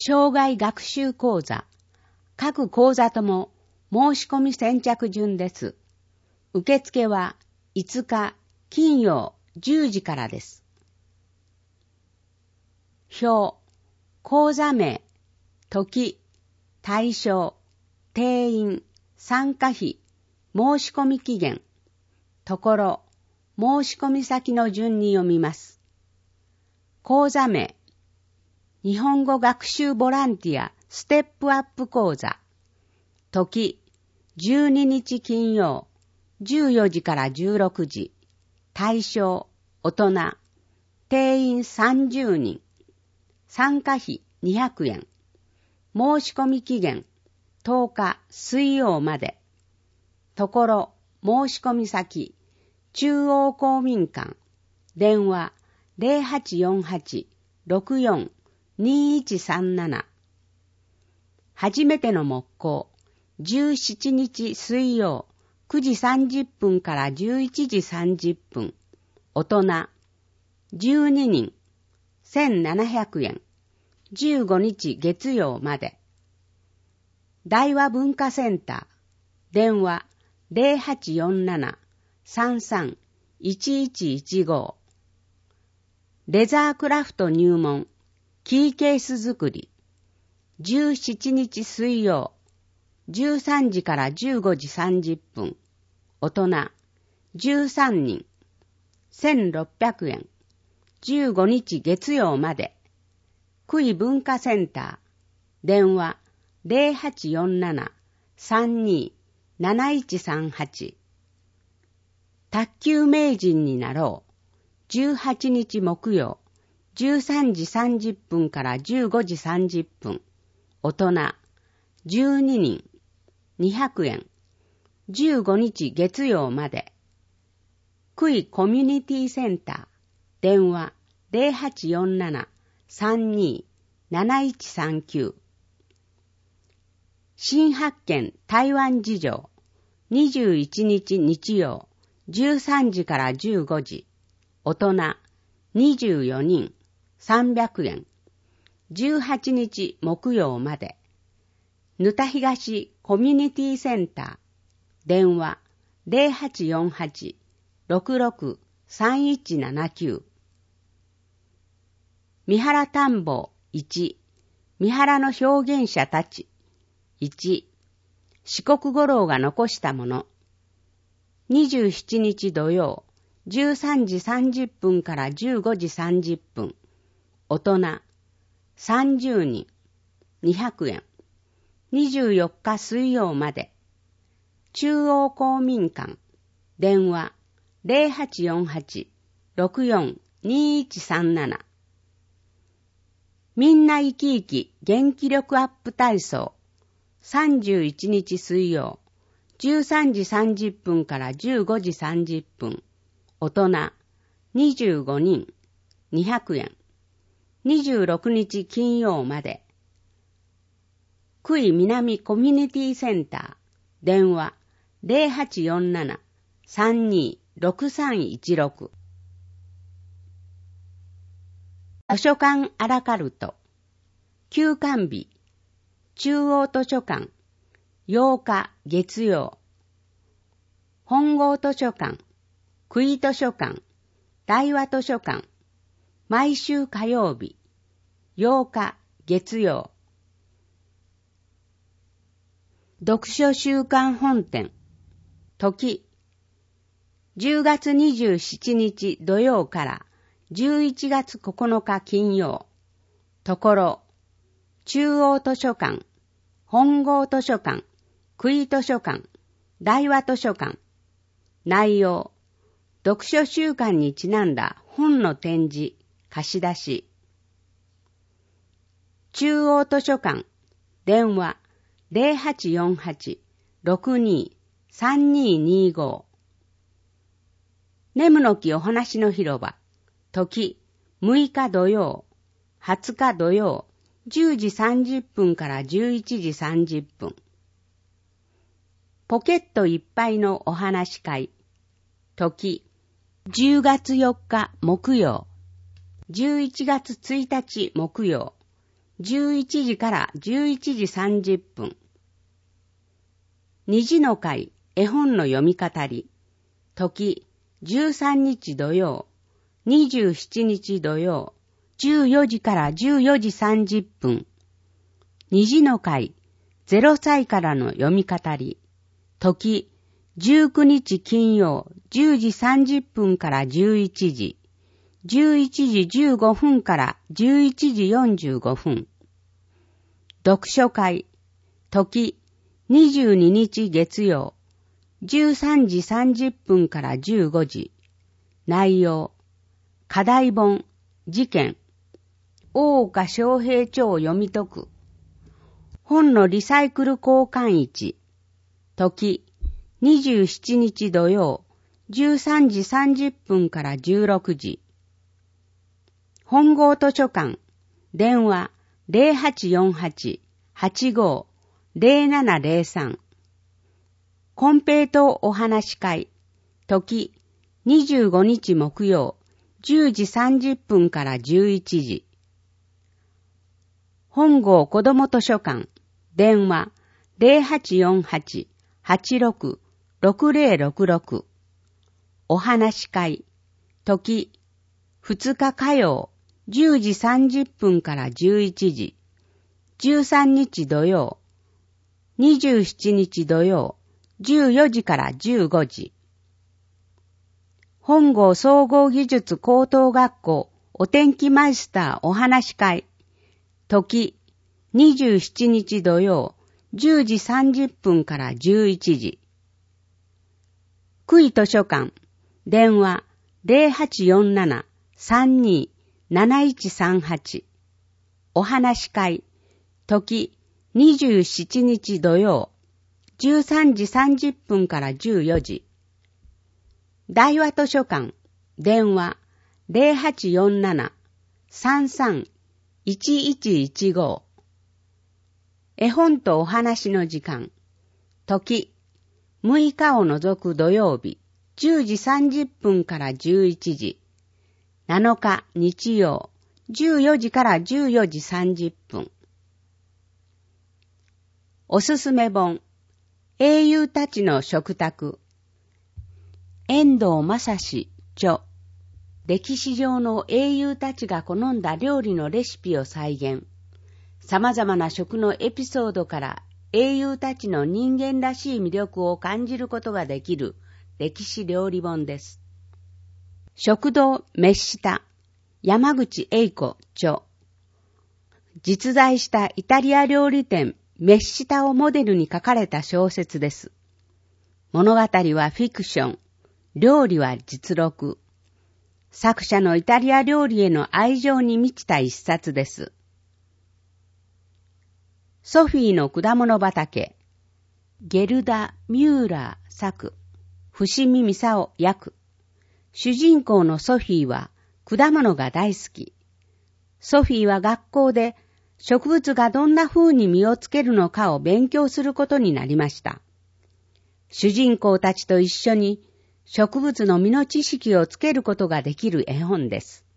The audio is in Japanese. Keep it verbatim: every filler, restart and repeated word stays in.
生涯学習講座。各講座とも申し込み先着順です。受付はいつか金曜じゅうじからです。表、講座名、時、対象、定員、参加費、申し込み期限、ところ、申し込み先の順に読みます。講座名、日本語学習ボランティアステップアップ講座。時、じゅうににち金曜、じゅうよじからじゅうろくじ。対象、大人。定員さんじゅうにん。参加費にひゃくえん。申し込み期限、とおか水曜まで。ところ、申し込み先、中央公民館。電話、ゼロはちよんはち ろくよん にいちさんなな。初めての木工、じゅうしちにち水曜、くじさんじゅっぷんからじゅういちじさんじゅっぷん。大人、じゅうににん、せんななひゃくえん。じゅうごにち月曜まで。大和文化センター、電話、ゼロはちよんなな さんさん いちいちいちご。レザークラフト入門、キーケース作り。じゅうしちにち水曜、じゅうさんじからじゅうごじさんじゅっぷん。大人、じゅうさんにん、せんろっぴゃくえん。じゅうごにち月曜まで。区域文化センター、電話、ゼロはちよんなな さんにー なないちさんはち。卓球名人になろう。じゅうはちにち木曜、じゅうさんじさんじゅっぷんからじゅうごじさんじゅっぷん。大人、じゅうににん、にひゃくえん。じゅうごにち月曜まで。区域コミュニティセンター、電話、ゼロはちよんなな さんにー なないちさんきゅう。新発見台湾事情、にじゅういちにち日曜、じゅうさんじからじゅうごじ。大人、にじゅうよにん、さんびゃくえん。じゅうはちにち木曜まで。ぬた東コミュニティセンター、電話、ゼロはちよんはち ろくろく さんいちななきゅう。三原探訪いち、三原の表現者たち。いち、四国五郎が残したもの。にじゅうしちにち土曜、じゅうさんじさんじゅっぷんからじゅうごじさんじゅっぷん。大人、さんじゅうにん、にひゃくえん。にじゅうよっか水曜まで。中央公民館。電話、ゼロはちよんはち ろくよん にいちさんなな。みんな生き生き元気力アップ体操。さんじゅういちにち水曜、じゅうさんじさんじゅっぷんからじゅうごじさんじゅっぷん。大人、にじゅうごにん、にひゃくえん。にじゅうろくにち金曜まで。区域南コミュニティセンター、電話、ゼロはちよんなな さんにー ろくさんいちろく。図書館アラカルト。休館日。中央図書館、ようか月曜。本郷図書館、区域図書館、大和図書館、毎週火曜日、ようか月曜。読書週間本店、時、じゅうがつにじゅうしちにち土曜からじゅういちがつここのか金曜。ところ、中央図書館、本郷図書館、区域図書館、大和図書館。内容、読書週間にちなんだ本の展示、貸し出し。中央図書館、電話、ゼロはちよんはち ろくにー さんにーにーご。ネムの木お話の広場、時、むいか土曜、はつか土曜、じゅうじさんじゅっぷんからじゅういちじさんじゅっぷん。ポケットいっぱいのお話会、時、じゅうがつよっか木曜、じゅういちがつついたち木曜、 じゅういちじからじゅういちじさんじゅっぷん。虹の会絵本の読み語り。時、じゅうさんにち土曜、にじゅうしちにち土曜、じゅうよじからじゅうよじさんじゅっぷん。虹の会ゼロさいからの読み語り。時、じゅうくにち金曜、じゅうじさんじゅっぷんからじゅういちじ。じゅういちじじゅうごふんからじゅういちじよんじゅうごふん。読書会。時、にじゅうににち月曜、じゅうさんじさんじゅっぷんからじゅうごじ。内容。課題本、事件。大岡昌平著を読み解く。本のリサイクル交換市。時、にじゅうしちにち土曜、じゅうさんじさんじゅっぷんからじゅうろくじ。本郷図書館。電話 ゼロはちよんはち はちご ゼロななゼロさん。コンペイトお話し会。時、にじゅうごにち木曜、じゅうじさんじゅっぷんからじゅういちじ。本郷子ども図書館。電話 ゼロはちよんはち はちろく ろくゼロろくろく。お話し会。時、ふつか火曜、じゅうじさんじゅっぷんからじゅういちじ。じゅうさんにち土曜、にじゅうしちにち土曜、じゅうよじからじゅうごじ。本郷総合技術高等学校お天気マイスターお話し会。時、にじゅうしちにち土曜、じゅうじさんじゅっぷんからじゅういちじ。区井図書館。電話 ゼロはちよんなな さんに なないちさんはち。お話し会。時、にじゅうしちにち土曜、じゅうさんじさんじゅっぷんからじゅうよじ。大和図書館。電話 ゼロはちよんなな さんさん いちいちいちご。絵本とお話の時間。時、むいかを除く土曜日、じゅうじさんじゅっぷんからじゅういちじ。なのか日曜、じゅうよじからじゅうよじさんじゅっぷん。おすすめ本、英雄たちの食卓。遠藤正史著。歴史上の英雄たちが好んだ料理のレシピを再現。様々な食のエピソードから英雄たちの人間らしい魅力を感じることができる歴史料理本です。食堂滅下、山口栄子著。実在したイタリア料理店滅下をモデルに書かれた小説です。物語はフィクション、料理は実録。作者のイタリア料理への愛情に満ちた一冊です。ソフィーの果物畑。ゲルダ・ミューラー作。伏見操訳。主人公のソフィーは果物が大好き。ソフィーは学校で植物がどんな風に実をつけるのかを勉強することになりました。主人公たちと一緒に植物の実の知識をつけることができる絵本です。